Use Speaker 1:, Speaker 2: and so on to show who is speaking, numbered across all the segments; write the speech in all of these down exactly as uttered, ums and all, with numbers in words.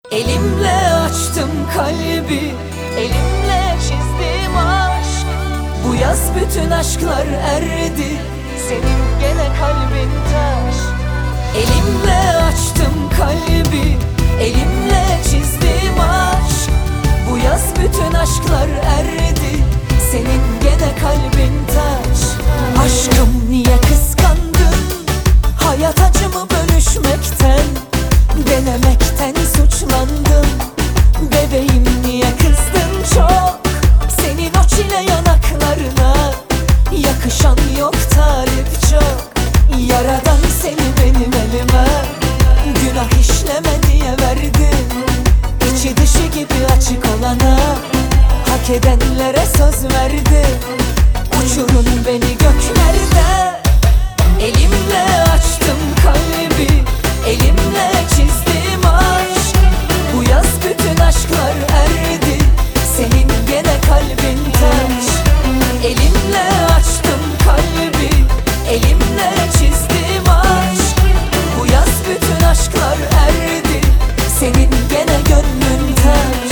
Speaker 1: Elimle açtım kalbi, elimle çizdim aşk. Bu yaz bütün aşklar erdi, senin gene kalbin taş. Elimle açtım kalbi, elimle çizdim aşk. Bu yaz bütün aşklar erdi, senin gene kalbin taş. Aşkım niye kıskandın? Hayat acımı bölüşmekten, denemekten suçlandım. Bebeğim niye kızdın çok? Senin o çile yanaklarına yakışan yok, talip çok. Yaradan seni benim elime günah işleme diye verdim. İçi dışı gibi açık olana hak edenlere söz verdim. Uçurun beni göklerde. Elimle açtım kalbi, elimle çizdim aşk. Bu yaz bütün aşklar erdi, senin gene kalbin taş. Elimle açtım kalbi, elimle çizdim aşk. Bu yaz bütün aşklar erdi, senin gene gönlün taş.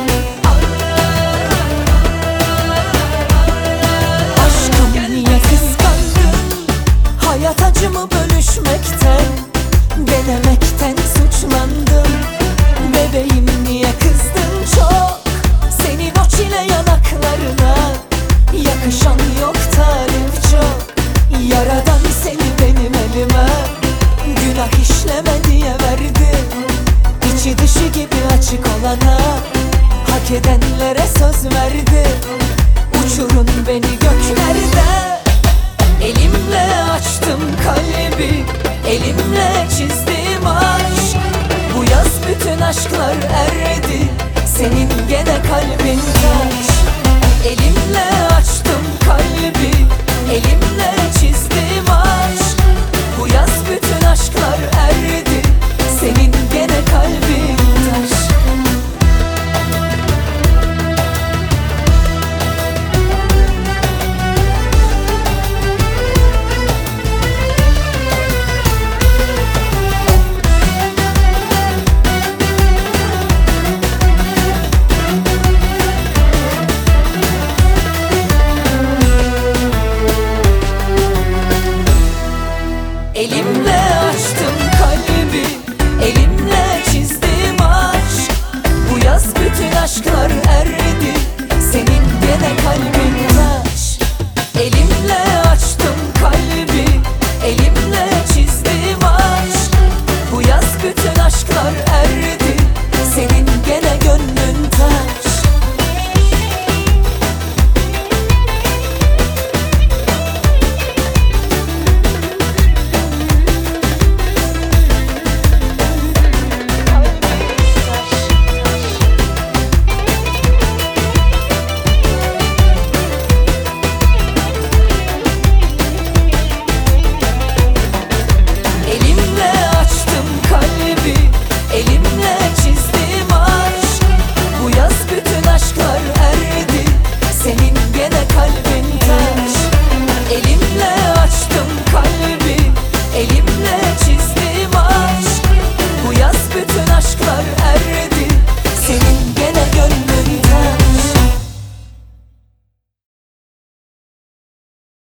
Speaker 1: Aşkım niye kıskandın? Hayat acımı bölüşmekten, denemekten suçlandım. Bebeğim niye kızdın çok? Senin o çile yanaklarına yakışan yok, talip çok. Yaradan seni benim elime günah işleme diye verdim. İçi dışı gibi açık olana hak edenlere söz verdim. Uçurun beni göklerde. Elimle açtım kalbi, elimle çizdim aşk. Bu yaz bütün aşklar erdi, senin gene kalbin taş. Elimle açtım kalbi, elimle çizdim aşk. Bu yaz bütün aşklar erdi, senin gene kalbin